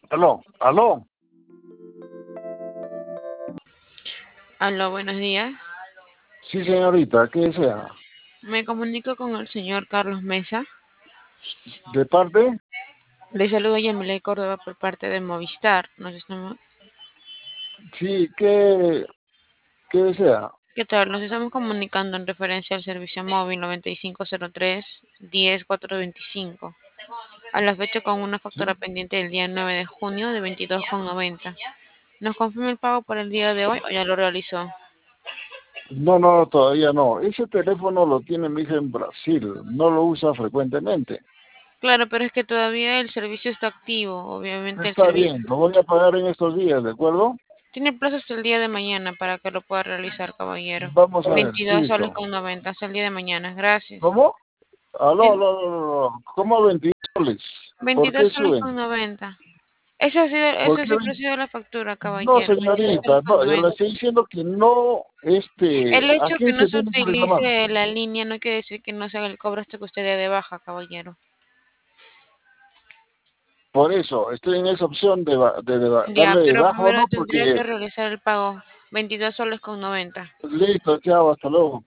Aló, aló. Aló, buenos días. Sí, señorita, ¿qué desea? Me comunico con el señor Carlos Mesa. ¿De parte? Le saludo a Yamile Córdoba por parte de Movistar. Sí, ¿qué desea? ¿Qué tal? Nos estamos comunicando en referencia al servicio móvil 9503-10425. A la fecha con una factura ¿Sí? pendiente del día 9 de junio de 22,90. ¿Nos confirma el pago por el día de hoy o ya lo realizó? No, no, todavía no. Ese teléfono lo tiene mi hija en Brasil, no lo usa frecuentemente. Claro, pero es que todavía el servicio está activo. Obviamente el Está servicio bien, lo voy a pagar en estos días, ¿de acuerdo? tiene plazo hasta el día de mañana para que lo pueda realizar, caballero. Vamos a ver, 22 soles listo. con 90 hasta el día de mañana. Gracias. ¿Cómo? Aló, Tien- aló, aló, aló. ¿Cómo 22 soles? ¿Por 22 qué soles suben? con 90. Ese ¿Por es qué el precio de la factura, No, caballero. 22 soles señorita, con no, yo le 90. estoy diciendo que no, El ¿a hecho que quién no se se tiene que reclamar? utilice la línea no quiere decir que no se haga el cobro hasta que usted dé de baja, caballero. Por eso, estoy en esa opción Ya, darle de pero baja o primero no, tendría porque que realizar el pago. 22 soles con 90. listo, chao, hasta luego.